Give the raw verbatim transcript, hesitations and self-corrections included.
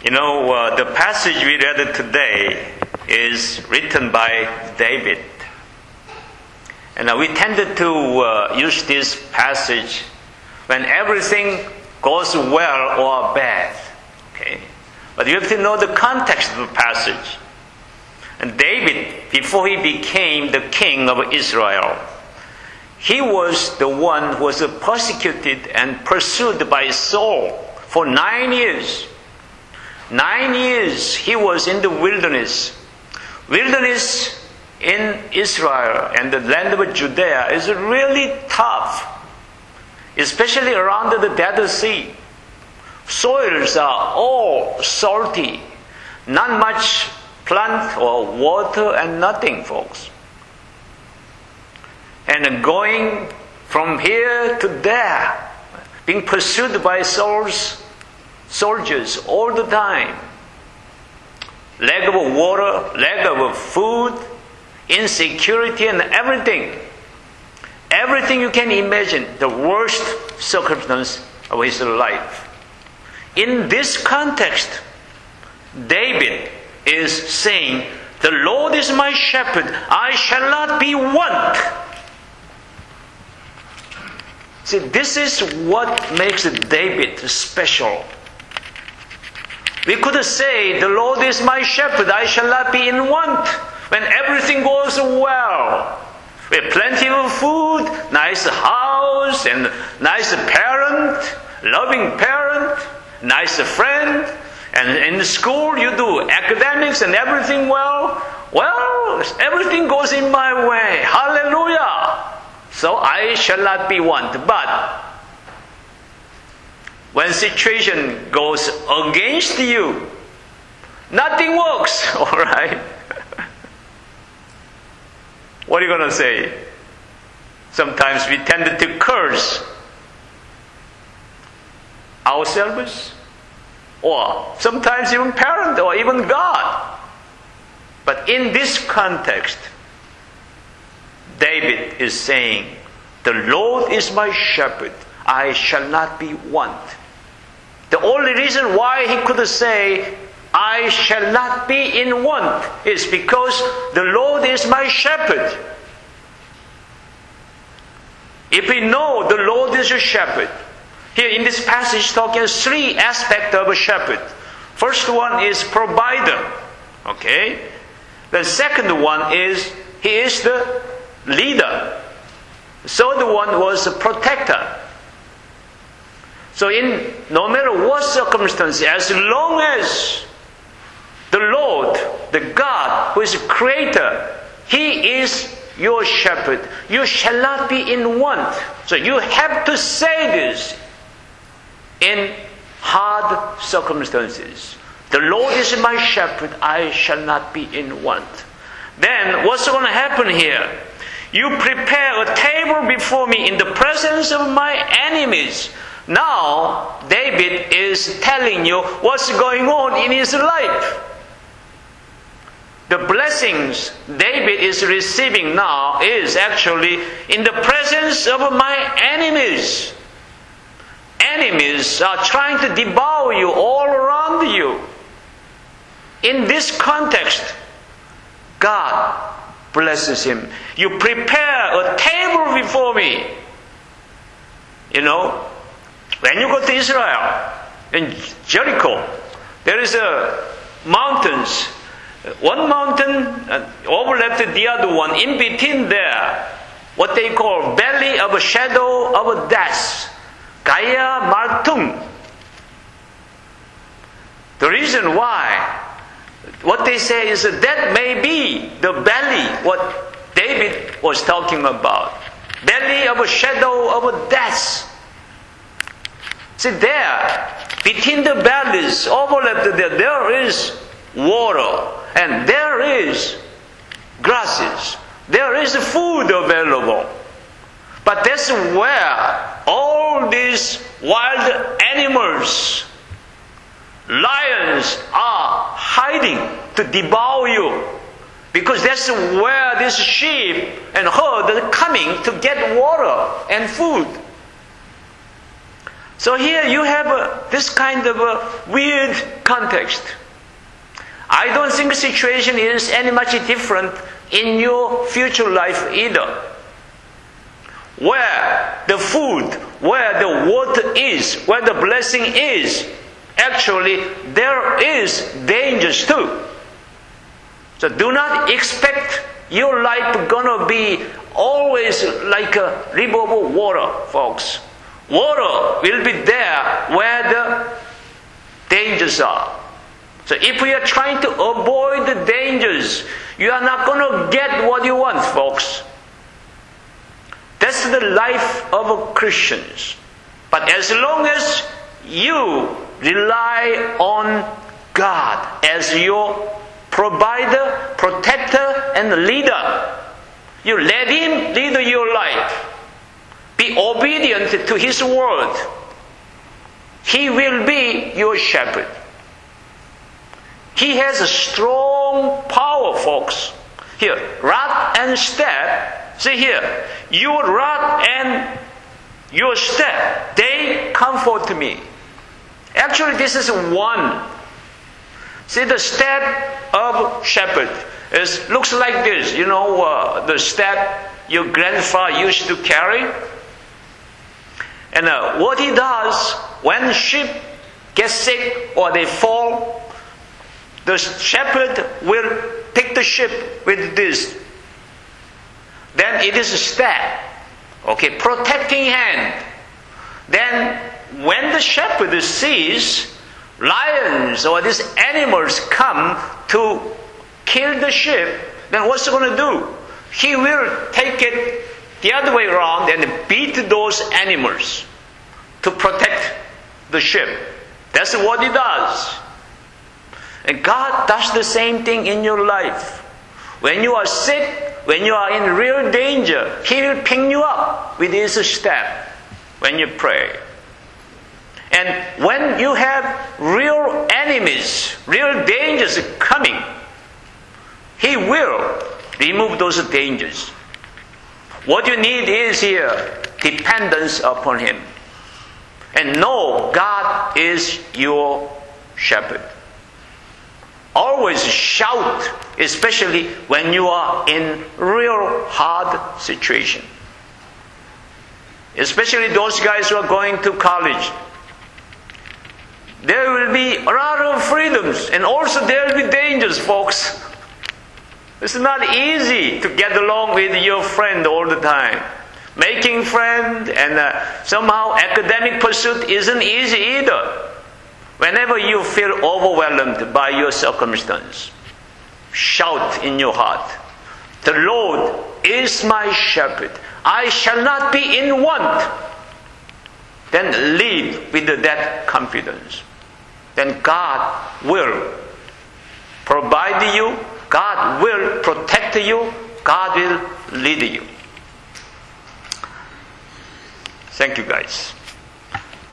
You know, uh, the passage we read today is written by David. And uh, we tended to uh, use this passage when everything goes well or bad. Okay? But you have to know the context of the passage. And David, before he became the king of Israel, he was the one who was persecuted and pursued by Saul for nine years. Nine years he was in the wilderness. Wilderness in Israel and the land of Judea is really tough, especially around the Dead Sea. Soils are all salty, not much plant or water and nothing, folks. And going from here to there, being pursued by Saul's soldiers all the time. Lack of water, lack of food, insecurity and everything. Everything you can imagine, the worst circumstance of his life. In this context, David is saying, the Lord is my shepherd, I shall not be want. See, this is what makes David special. We could say, the Lord is my shepherd, I shall not be in want, when everything goes well. With plenty of food, nice house, and nice parent, loving parent, nice friend, and in school you do academics and everything well. Well, everything goes in my way. Hallelujah! So I shall not be want. But when situation goes against you, nothing works, all right? What are you going to say? Sometimes we tend to curse ourselves, or sometimes even parent, or even God. But in this context, David is saying, the Lord is my shepherd, I shall not be want. The only reason why he could say, I shall not be in want, is because the Lord is my shepherd. If we know the Lord is a shepherd, here in this passage talking three aspects of a shepherd. First one is provider. Okay? The second one is he is the leader. The third one was a protector. So in no matter what circumstance, as long as the Lord, the God who is creator, He is your shepherd, you shall not be in want. So you have to say this in hard circumstances. The Lord is my shepherd, I shall not be in want. Then what's going to happen here? You prepare a table before me in the presence of my enemies. Now, David is telling you what's going on in his life. The blessings David is receiving now is actually in the presence of my enemies. Enemies are trying to devour you all around you. In this context, God blesses him. You prepare a table before me. You know, when you go to Israel, in Jericho, there is a mountains. One mountain overlapped the other one. In between there, what they call valley of a shadow of death. Gaya Martum. The reason why, what they say is that that may be the valley, what David was talking about. Valley of a shadow of death. See there, between the valleys, overlapped there, there is water, and there is grasses, there is food available. But that's where all these wild animals, lions, are hiding to devour you. Because that's where this sheep and herd are coming to get water and food. So here you have a, this kind of a weird context. I don't think the situation is any much different in your future life either. Where the food, where the water is, where the blessing is, actually there is dangers too. So do not expect your life gonna be always like a river of water, folks. Water will be there where the dangers are. So if we are trying to avoid the dangers, you are not going to get what you want, folks. That's the life of Christians. But as long as you rely on God as your provider, protector, and leader, you let Him lead your life. Be obedient to His word. He will be your shepherd. He has a strong power, folks. Here, rod and staff. See here, your rod and your staff, they comfort me. Actually, this is one. See, the staff of shepherd is looks like this. You know, uh, the staff your grandfather used to carry. And uh, what he does, when sheep get sick or they fall, the shepherd will take the sheep with this. Then it is a staff, okay, protecting hand. Then when the shepherd sees lions or these animals come to kill the sheep, then what's he going to do? He will take it the other way around and beat those animals to protect the sheep. That's what He does. And God does the same thing in your life. When you are sick, when you are in real danger, He will pick you up with His staff when you pray. And when you have real enemies, real dangers coming, He will remove those dangers. What you need is here dependence upon Him. And know God is your shepherd. Always shout, especially when you are in real hard situation. Especially those guys who are going to college. There will be a lot of freedoms, and also there will be dangers, folks. It's not easy to get along with your friend all the time. Making friends and uh, somehow academic pursuit isn't easy either. Whenever you feel overwhelmed by your circumstance, shout in your heart, "The Lord is my shepherd. I shall not be in want." Then live with that confidence. Then God will provide you. God will protect you. God will lead you. Thank you, guys.